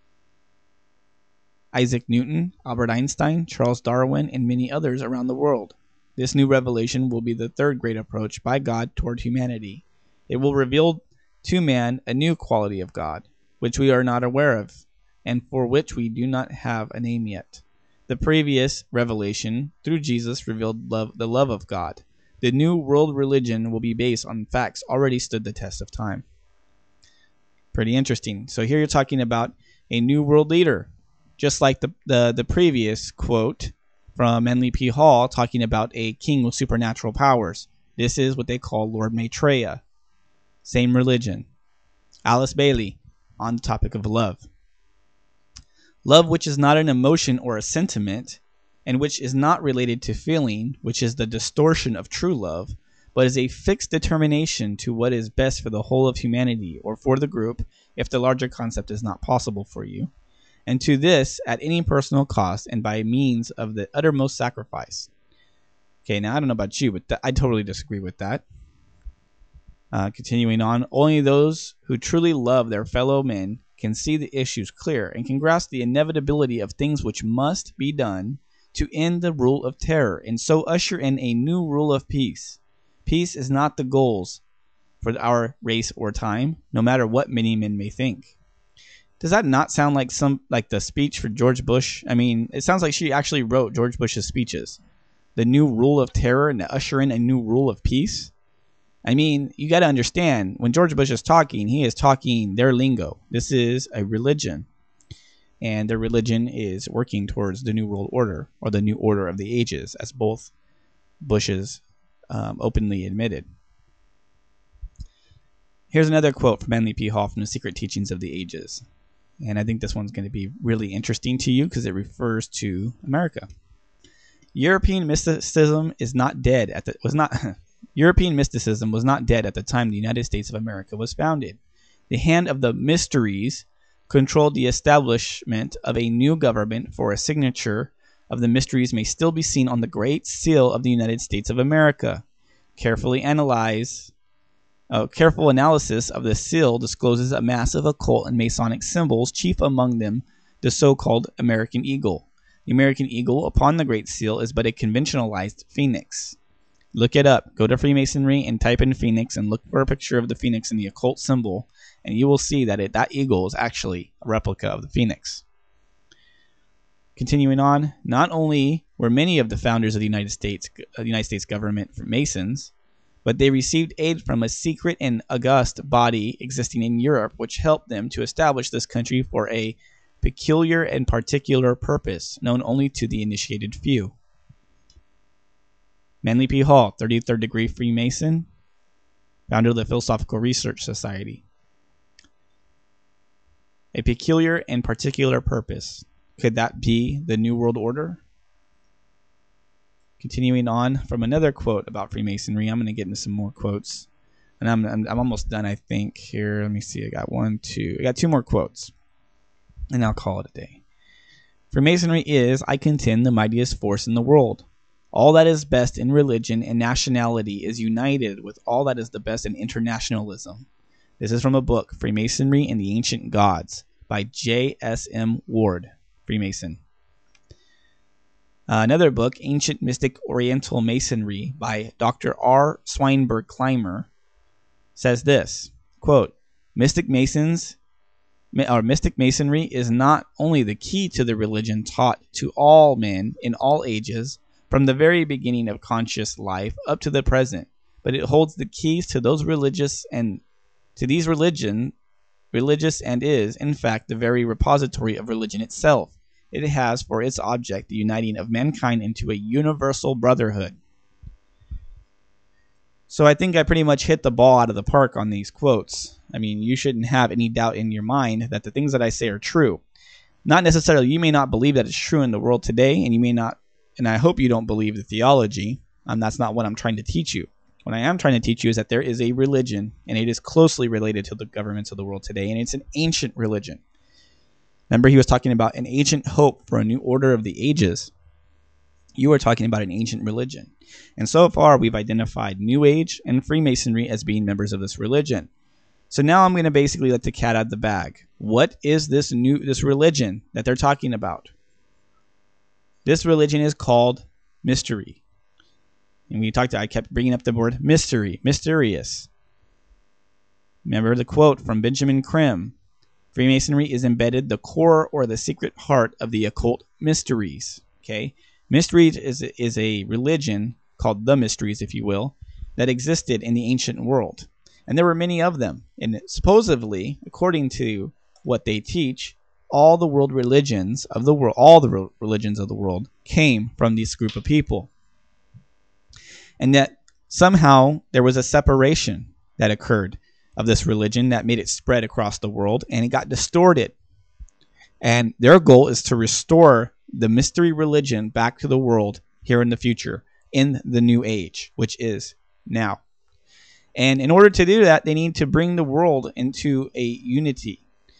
Isaac Newton, Albert Einstein, Charles Darwin, and many others around the world. This new revelation will be the third great approach by God toward humanity. It will reveal to man a new quality of God, which we are not aware of, and for which we do not have a name yet. The previous revelation, through Jesus, revealed love, the love of God. The new world religion will be based on facts already stood the test of time. Pretty interesting. So here you're talking about a new world leader, just like the, the, the previous quote from Manly P. Hall talking about a king with supernatural powers. This is what they call Lord Maitreya. Same religion. Alice Bailey on the topic of love. Love, which is not an emotion or a sentiment, and which is not related to feeling, which is the distortion of true love, but is a fixed determination to what is best for the whole of humanity or for the group if the larger concept is not possible for you. And to this at any personal cost and by means of the uttermost sacrifice. Okay, now I don't know about you, but th- I totally disagree with that. Uh, continuing on, only those who truly love their fellow men can see the issues clear and can grasp the inevitability of things which must be done to end the rule of terror and so usher in a new rule of peace. Peace is not the goals for our race or time, no matter what many men may think. Does that not sound like some like the speech for George Bush? I mean, it sounds like she actually wrote George Bush's speeches. The new rule of terror and to usher in a new rule of peace. I mean, you got to understand, when George Bush is talking, he is talking their lingo. This is a religion. And their religion is working towards the New World Order, or the New Order of the Ages, as both Bushes um, openly admitted. Here's another quote from Manly P. Hall from The Secret Teachings of the Ages. And I think this one's going to be really interesting to you because it refers to America. European mysticism is not dead at the was not European mysticism was not dead at the time the United States of America was founded. The hand of the mysteries controlled the establishment of a new government, for a signature of the mysteries may still be seen on the Great Seal of the United States of America. Carefully analyze A careful analysis of the seal discloses a mass of occult and Masonic symbols, chief among them the so-called American Eagle. The American Eagle upon the Great Seal is but a conventionalized phoenix. Look it up. Go to Freemasonry and type in phoenix and look for a picture of the phoenix in the occult symbol, and you will see that it, that eagle is actually a replica of the phoenix. Continuing on, not only were many of the founders of the United States, uh, the United States government Masons, but they received aid from a secret and august body existing in Europe, which helped them to establish this country for a peculiar and particular purpose known only to the initiated few. Manly P. Hall, thirty-third degree Freemason, founder of the Philosophical Research Society. A peculiar and particular purpose. Could that be the New World Order? Continuing on from another quote about Freemasonry, I'm going to get into some more quotes. And I'm, I'm, I'm almost done, I think. Here, let me see. I got one, two. I got two more quotes. And I'll call it a day. Freemasonry is, I contend, the mightiest force in the world. All that is best in religion and nationality is united with all that is the best in internationalism. This is from a book, Freemasonry and the Ancient Gods, by J S M Ward, Freemason. Uh, another book, Ancient Mystic Oriental Masonry, by Doctor R. Swinburne Clymer, says this, quote, Mystic Masons, or Mystic Masonry is not only the key to the religion taught to all men in all ages, from the very beginning of conscious life up to the present, but it holds the keys to those religious and to these religion, religious and is, in fact, the very repository of religion itself. It has for its object the uniting of mankind into a universal brotherhood. So I think I pretty much hit the ball out of the park on these quotes. I mean, you shouldn't have any doubt in your mind that the things that I say are true. Not necessarily, you may not believe that it's true in the world today, and you may not, and I hope you don't believe the theology. Um, that's not what I'm trying to teach you. What I am trying to teach you is that there is a religion, and it is closely related to the governments of the world today, and it's an ancient religion. Remember, he was talking about an ancient hope for a new order of the ages. You are talking about an ancient religion. And so far, we've identified New Age and Freemasonry as being members of this religion. So now I'm going to basically let the cat out of the bag. What is this new this religion that they're talking about? This religion is called mystery. And we talked, I kept bringing up the word mystery, mysterious. Remember the quote from Benjamin Krim. Freemasonry is embedded the core or the secret heart of the occult mysteries. Okay, mysteries is is a religion called the mysteries, if you will, that existed in the ancient world, and there were many of them. And supposedly, according to what they teach, all the world religions of the world, all the religions of the world, came from this group of people, and that somehow there was a separation that occurred of this religion that made it spread across the world, and it got distorted. And their goal is to restore the mystery religion back to the world here in the future, in the new age, which is now. And in order to do that, they need to bring the world into a unity.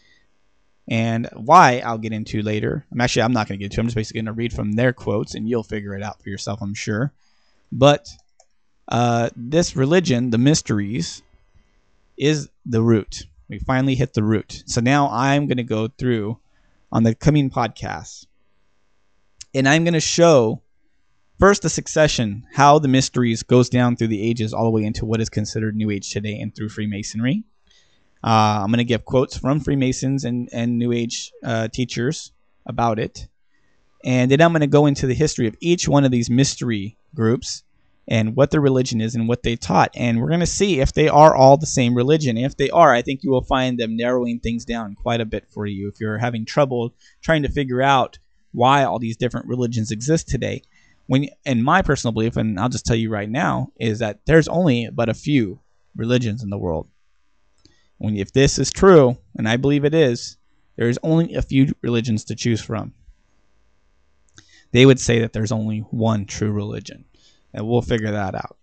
And why, I'll get into later. I'm actually, I'm not going to get into it. I'm just basically going to read from their quotes, and you'll figure it out for yourself, I'm sure. But uh, this religion, the mysteries, is the root. We finally hit the root. So now I'm going to go through on the coming podcasts, and I'm going to show first the succession, how the mysteries goes down through the ages all the way into what is considered New Age today and through Freemasonry. Uh, I'm going to give quotes from Freemasons and, and New Age uh, teachers about it. And then I'm going to go into the history of each one of these mystery groups and what their religion is and what they taught. And we're going to see if they are all the same religion. If they are, I think you will find them narrowing things down quite a bit for you. If you're having trouble trying to figure out why all these different religions exist today, when, in my personal belief, and I'll just tell you right now, is that there's only but a few religions in the world. When, if this is true, and I believe it is, there's only a few religions to choose from. They would say that there's only one true religion. And we'll figure that out.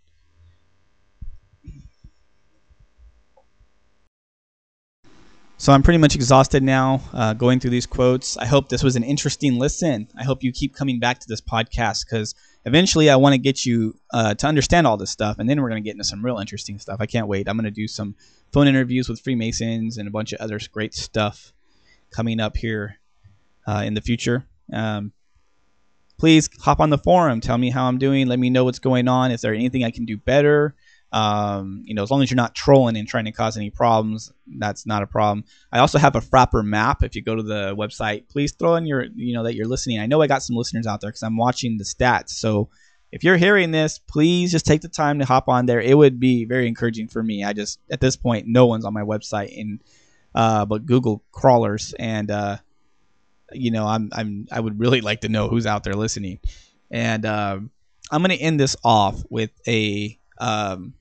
So I'm pretty much exhausted now uh, going through these quotes. I hope this was an interesting listen. I hope you keep coming back to this podcast, because eventually I want to get you uh, to understand all this stuff, and then we're going to get into some real interesting stuff. I can't wait. I'm going to do some phone interviews with Freemasons and a bunch of other great stuff coming up here uh, in the future. Um, Please hop on the forum. Tell me how I'm doing. Let me know what's going on. Is there anything I can do better? Um, you know, as long as you're not trolling and trying to cause any problems, that's not a problem. I also have a Frapper map. If you go to the website, please throw in your, you know, that you're listening. I know I got some listeners out there because I'm watching the stats. So if you're hearing this, please just take the time to hop on there. It would be very encouraging for me. I just, at this point, no one's on my website and uh, but Google crawlers, and uh, you know, I'm I'm I would really like to know who's out there listening. And um, I'm going to end this off with a um,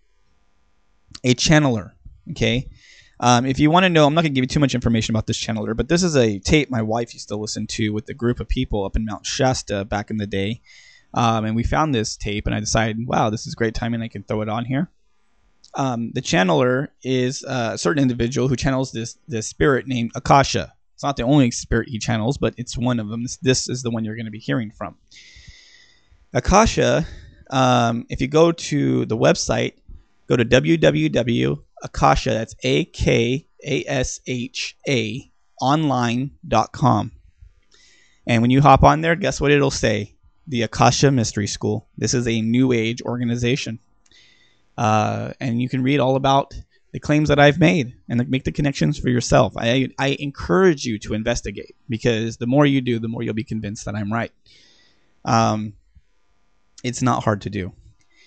a channeler. Okay, um, if you want to know, I'm not going to give you too much information about this channeler, but this is a tape my wife used to listen to with a group of people up in Mount Shasta back in the day. Um, and we found this tape, and I decided, wow, this is great timing. I can throw it on here. Um, the channeler is uh, a certain individual who channels this this spirit named Akasha. It's not the only spirit he channels, but it's one of them. This, this is the one you're going to be hearing from. Akasha, um, if you go to the website, go to w w w dot akasha, that's A K A S H A, online dot com. And when you hop on there, guess what it'll say? The Akasha Mystery School. This is a New Age organization. Uh, and you can read all about the claims that I've made and make the connections for yourself. I, I encourage you to investigate, because the more you do, the more you'll be convinced that I'm right. Um, it's not hard to do.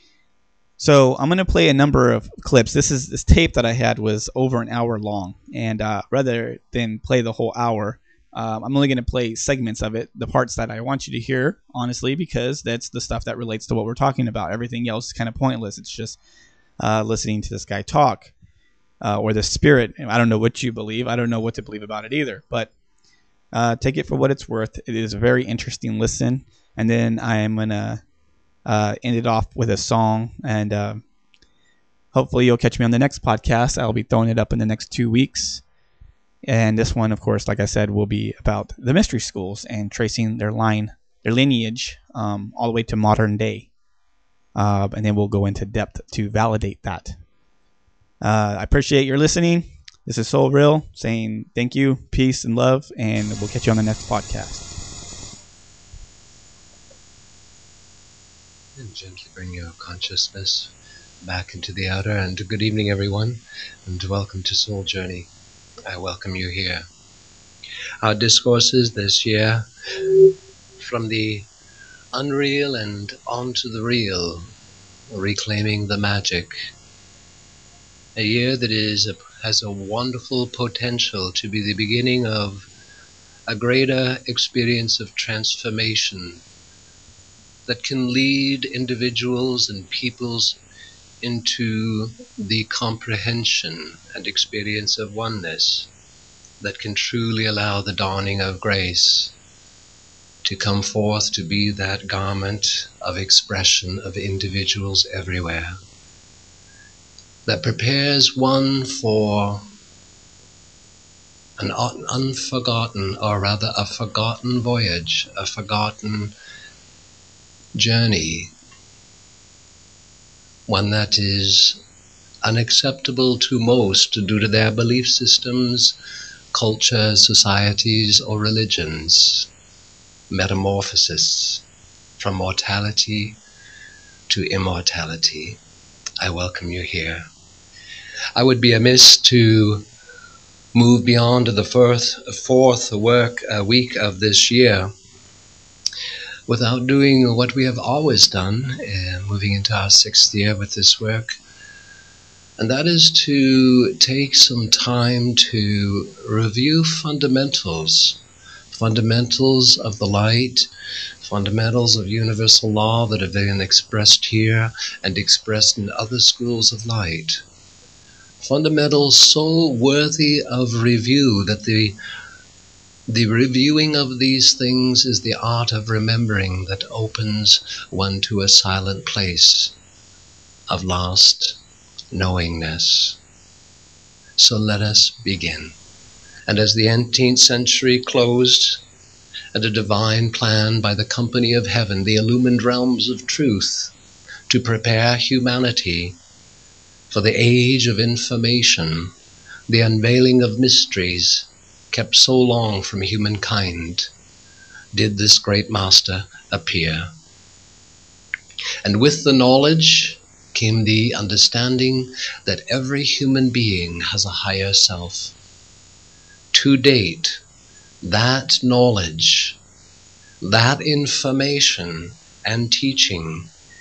So I'm going to play a number of clips. This is this tape that I had was over an hour long. And uh, rather than play the whole hour, Um, I'm only going to play segments of it, the parts that I want you to hear, honestly, because that's the stuff that relates to what we're talking about. Everything else is kind of pointless. It's just uh, listening to this guy talk uh, or the spirit. I don't know what you believe. I don't know what to believe about it either. But uh, take it for what it's worth. It is a very interesting listen. And then I'm going to uh, end it off with a song. And uh, hopefully you'll catch me on the next podcast. I'll be throwing it up in the next two weeks. And this one, of course, like I said, will be about the mystery schools and tracing their line, their lineage, um, all the way to modern day. Uh, and then we'll go into depth to validate that. Uh, I appreciate your listening. This is Soul Real saying thank you, peace, and love, and we'll catch you on the next podcast. And gently bring your consciousness back into the outer. And good evening, everyone, and welcome to Soul Journey. I welcome you here. Our discourses this year, from the unreal and onto the real, reclaiming the magic. A year that is a, has a wonderful potential to be the beginning of a greater experience of transformation that can lead individuals and peoples into the comprehension and experience of oneness that can truly allow the dawning of grace to come forth to be that garment of expression of individuals everywhere, that prepares one for an un- unforgotten, or rather a forgotten voyage, a forgotten journey, one that is unacceptable to most due to their belief systems, cultures, societies, or religions. Metamorphosis from mortality to immortality. I welcome you here. I would be amiss to move beyond the fourth, fourth work uh, week of this year without doing what we have always done, uh, moving into our sixth year with this work, and that is to take some time to review fundamentals, fundamentals of the light, fundamentals of universal law that have been expressed here and expressed in other schools of light. Fundamentals so worthy of review that the The reviewing of these things is the art of remembering that opens one to a silent place of lost knowingness. So let us begin. And as the eighteenth century closed, and a divine plan by the company of heaven, the illumined realms of truth, to prepare humanity for the age of information, the unveiling of mysteries, kept so long from humankind, did this great master appear. And with the knowledge came the understanding that every human being has a higher self. To date, that knowledge, that information and teaching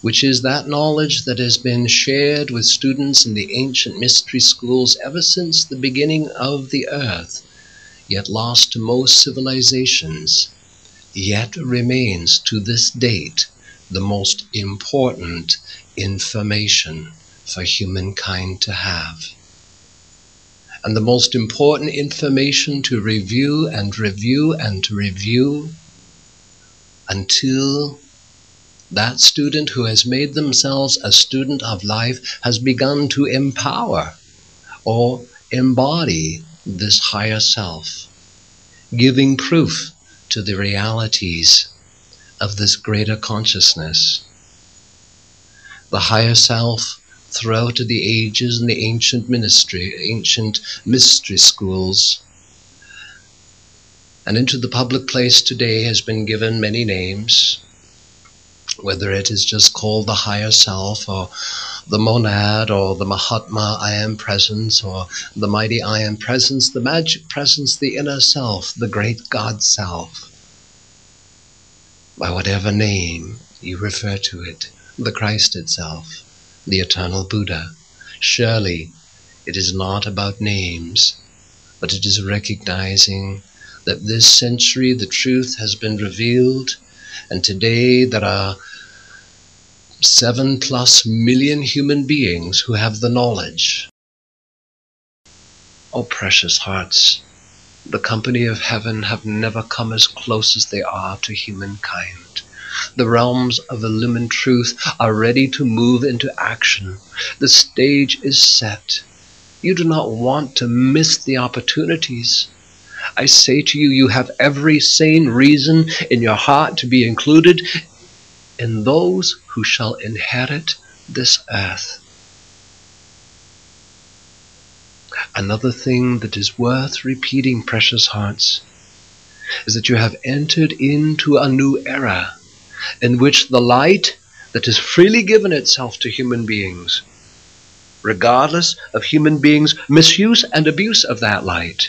which is that knowledge that has been shared with students in the ancient mystery schools ever since the beginning of the earth, yet lost to most civilizations, yet remains to this date the most important information for humankind to have. And the most important information to review and review and to review until that student who has made themselves a student of life has begun to empower or embody this higher self, giving proof to the realities of this greater consciousness. The higher self throughout the ages in the ancient ministry, ancient mystery schools, and into the public place today has been given many names, whether it is just called the higher self or the monad or the Mahatma I am presence or the mighty I am presence, the magic presence, the inner self, the great God self. By whatever name you refer to it, the Christ itself, the eternal Buddha. Surely it is not about names, but it is recognizing that this century the truth has been revealed, and today there are seven plus million human beings who have the knowledge. Oh, precious hearts, the company of heaven have never come as close as they are to humankind. The realms of illumined truth are ready to move into action. The stage is set. You do not want to miss the opportunities. I say to you, you have every sane reason in your heart to be included in those who shall inherit this earth. Another thing that is worth repeating, precious hearts, is that you have entered into a new era in which the light that has freely given itself to human beings, regardless of human beings' misuse and abuse of that light,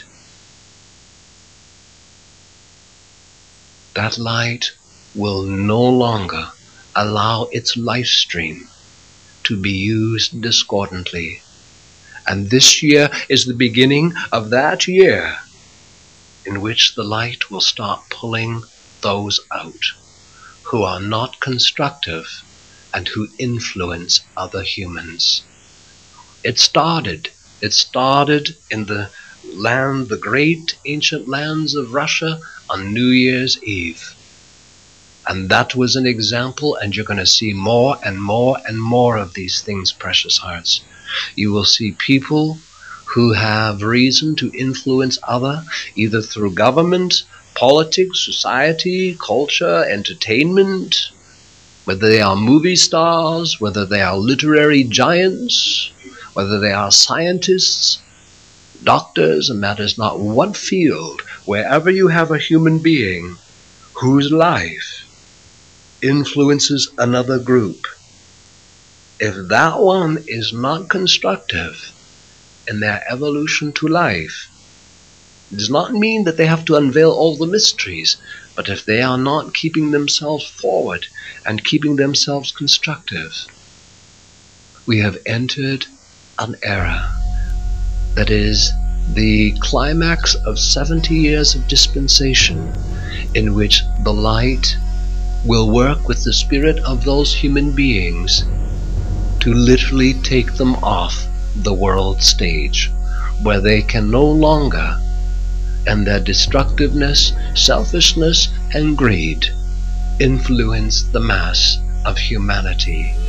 that light will no longer allow its life stream to be used discordantly. And this year is the beginning of that year in which the light will start pulling those out who are not constructive and who influence other humans. It started, it started in the land, the great ancient lands of Russia on New Year's Eve. And that was an example, and you're going to see more and more and more of these things, precious hearts. You will see people who have reason to influence other, either through government, politics, society, culture, entertainment, whether they are movie stars, whether they are literary giants, whether they are scientists, doctors, and matters not what field, wherever you have a human being whose life influences another group, if that one is not constructive in their evolution to life, it does not mean that they have to unveil all the mysteries, but if they are not keeping themselves forward and keeping themselves constructive, we have entered an era that is the climax of seventy years of dispensation, in which the light will work with the spirit of those human beings to literally take them off the world stage, where they can no longer, in their destructiveness, selfishness, and greed, influence the mass of humanity.